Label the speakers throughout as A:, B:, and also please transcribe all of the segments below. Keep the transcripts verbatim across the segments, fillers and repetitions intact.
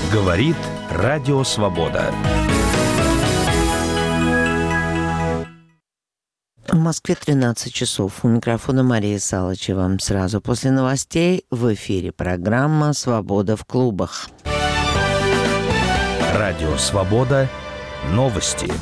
A: Говорит Радио Свобода.
B: В Москве тринадцать часов. У микрофона Мария Салычева. Сразу после новостей в эфире программа «Свобода в клубах».
A: Радио Свобода. Новости.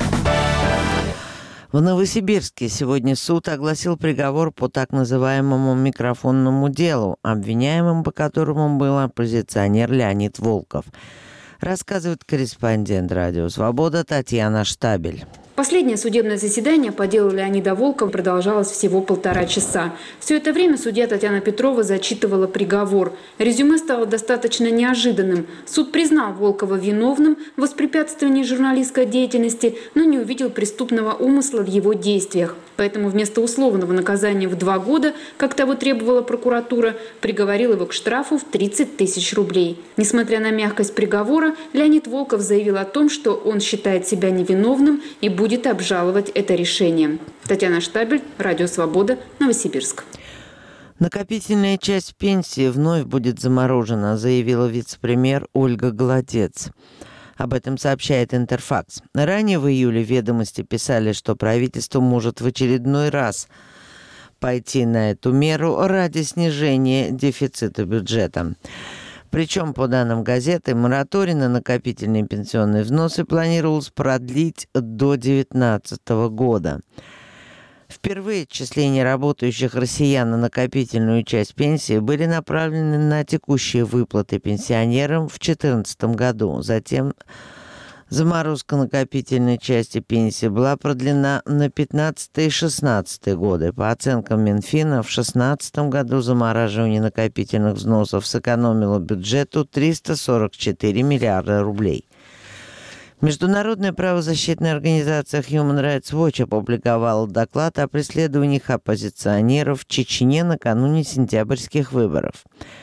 B: В Новосибирске сегодня суд огласил приговор по так называемому микрофонному делу, обвиняемым по которому был оппозиционер Леонид Волков. Рассказывает корреспондент Радио Свобода Татьяна Штабель.
C: Последнее судебное заседание по делу Леонида Волкова продолжалось всего полтора часа. Все это время судья Татьяна Петрова зачитывала приговор. Резюме стало достаточно неожиданным. Суд признал Волкова виновным в воспрепятствовании журналистской деятельности, но не увидел преступного умысла в его действиях. Поэтому вместо условного наказания в два года, как того требовала прокуратура, приговорил его к штрафу в тридцать тысяч рублей. Несмотря на мягкость приговора, Леонид Волков заявил о том, что он считает себя невиновным и будет будет обжаловать это решение. Татьяна Штабель, Радио Свобода, Новосибирск.
B: Накопительная часть пенсии вновь будет заморожена, заявила вице-премьер Ольга Голодец. Об этом сообщает Интерфакс. Ранее в июле «Ведомости» писали, что правительство может в очередной раз пойти на эту меру ради снижения дефицита бюджета. Причем, по данным газеты, мораторий на накопительные пенсионные взносы планировалось продлить до две тысячи девятнадцатого года. Впервые отчисления работающих россиян на накопительную часть пенсии были направлены на текущие выплаты пенсионерам в две тысячи четырнадцатом году. Затем заморозка накопительной части пенсии была продлена на пятнадцатый и шестнадцатый годы. По оценкам Минфина, в две тысячи шестнадцатом году замораживание накопительных взносов сэкономило бюджету триста сорок четыре миллиарда рублей. Международная правозащитная организация Human Rights Watch опубликовала доклад о преследованиях оппозиционеров в Чечне накануне сентябрьских выборов.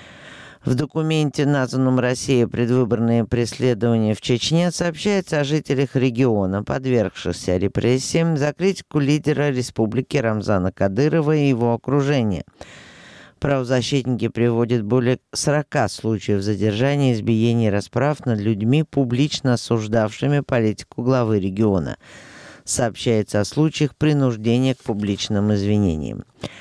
B: В документе, названном «Россия. Предвыборные преследования в Чечне», сообщается о жителях региона, подвергшихся репрессиям за критику лидера республики Рамзана Кадырова и его окружения. Правозащитники приводят более сорока случаев задержания, избиений и расправ над людьми, публично осуждавшими политику главы региона. Сообщается о случаях принуждения к публичным извинениям.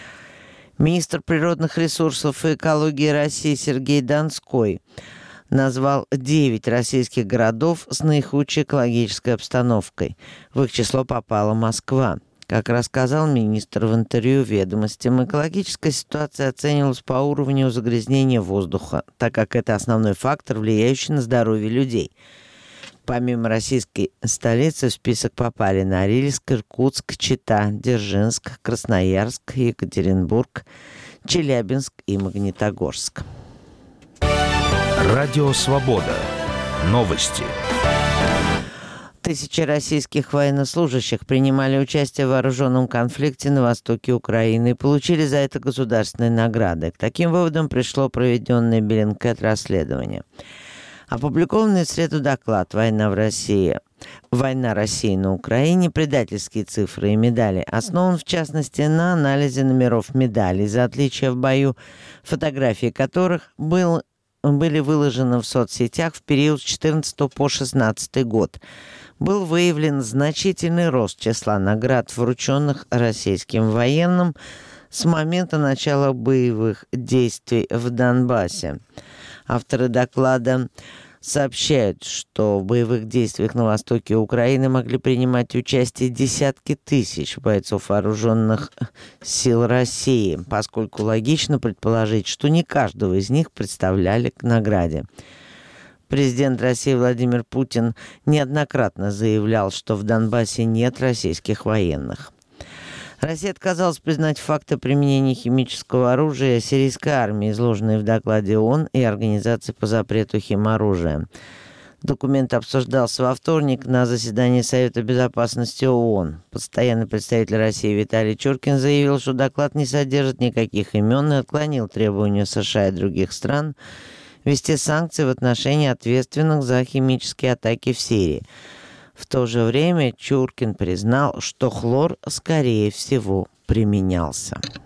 B: Министр природных ресурсов и экологии России Сергей Донской назвал девять российских городов с наихудшей экологической обстановкой. В их число попала Москва. Как рассказал министр в интервью «Ведомостям», экологическая ситуация оценивалась по уровню загрязнения воздуха, так как это основной фактор, влияющий на здоровье людей. Помимо российской столицы в список попали Норильск, Иркутск, Чита, Дзержинск, Красноярск, Екатеринбург, Челябинск и Магнитогорск.
A: Радио Свобода. Новости.
B: Тысячи российских военнослужащих принимали участие в вооруженном конфликте на востоке Украины и получили за это государственные награды. К таким выводам пришло проведенное Bellingcat расследование. Опубликованный в среду доклад «Война в России. Война России на Украине. Предательские цифры и медали» основан, в частности, на анализе номеров медалей за отличия в бою, фотографии которых был, были выложены в соцсетях в период с четырнадцатого по шестнадцатый год. Был выявлен значительный рост числа наград, врученных российским военным с момента начала боевых действий в Донбассе. Авторы доклада сообщают, что в боевых действиях на востоке Украины могли принимать участие десятки тысяч бойцов вооруженных сил России, поскольку логично предположить, что не каждого из них представляли к награде. Президент России Владимир Путин неоднократно заявлял, что в Донбассе нет российских военных. Россия отказалась признать факты применения химического оружия сирийской армии, изложенные в докладе ООН и Организации по запрету химоружия. Документ обсуждался во вторник на заседании Совета безопасности ООН. Постоянный представитель России Виталий Чуркин заявил, что доклад не содержит никаких имен и отклонил требования США и других стран ввести санкции в отношении ответственных за химические атаки в Сирии. В то же время Чуркин признал, что хлор, скорее всего, применялся.